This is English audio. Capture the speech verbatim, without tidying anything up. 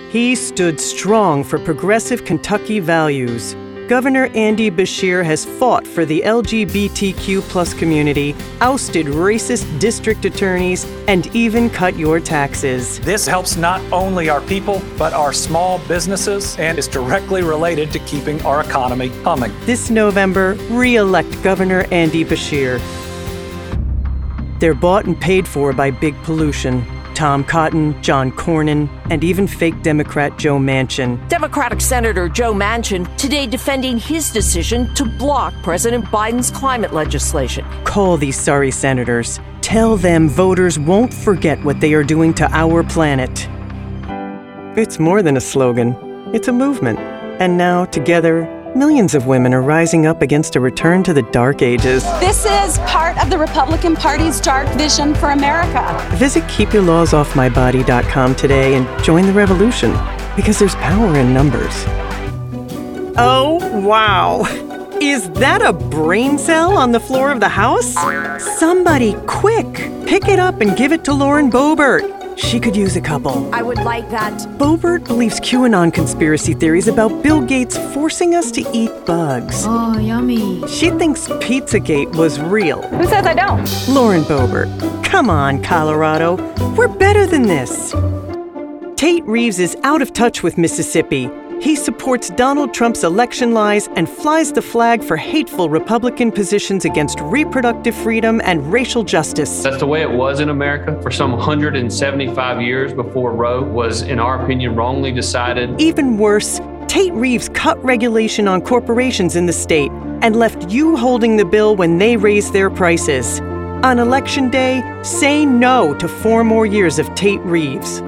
He stood strong for progressive Kentucky values. Governor Andy Beshear has fought for the L G B T Q plus community, ousted racist district attorneys, and even cut your taxes. This helps not only our people, but our small businesses, and is directly related to keeping our economy humming. This November, re-elect Governor Andy Beshear. They're bought and paid for by big pollution. Tom Cotton, John Cornyn, and even fake Democrat Joe Manchin. Democratic Senator Joe Manchin today defending his decision to block President Biden's climate legislation. Call these sorry senators. Tell them voters won't forget what they are doing to our planet. It's more than a slogan. It's a movement. And now, together, millions of women are rising up against a return to the dark ages. This is part of the Republican Party's dark vision for America. Visit keep your laws off my body dot com today and join the revolution, because there's power in numbers. Oh, wow. Is that a brain cell on the floor of the House? Somebody, quick, pick it up and give it to Lauren Boebert. She could use a couple. I would like that. Boebert believes QAnon conspiracy theories about Bill Gates forcing us to eat bugs. Oh, yummy. She thinks Pizzagate was real. Who says I don't? Lauren Boebert, come on, Colorado. We're better than this. Tate Reeves is out of touch with Mississippi. He supports Donald Trump's election lies and flies the flag for hateful Republican positions against reproductive freedom and racial justice. That's the way it was in America for some one hundred seventy-five years before Roe was, in our opinion, wrongly decided. Even worse, Tate Reeves cut regulation on corporations in the state and left you holding the bill when they raised their prices. On Election Day, say no to four more years of Tate Reeves.